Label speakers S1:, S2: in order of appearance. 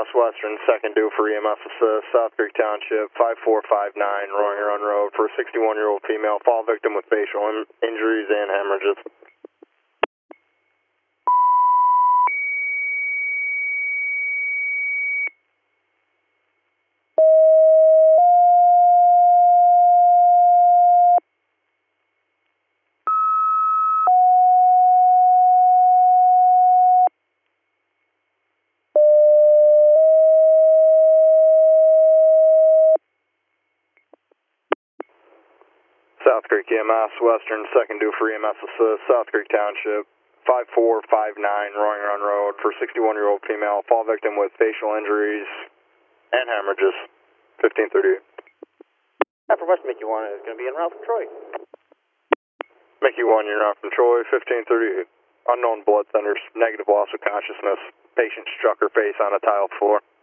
S1: EMS Western, second due for EMS assist, South Creek Township, 5459 Roaring Run Road for a 61-year-old female fall victim with facial injuries and hemorrhages. South Creek EMS Western, second due for EMS assist, South Creek Township, 5459 Roaring Run Road for a 61-year-old female fall victim with facial injuries and hemorrhages. 1538.
S2: After West Mickey 1 is going to be en route from Troy.
S1: Mickey 1, you're not from Troy, 1538. Unknown blood centers, negative loss of consciousness. Patient struck her face on a tile floor.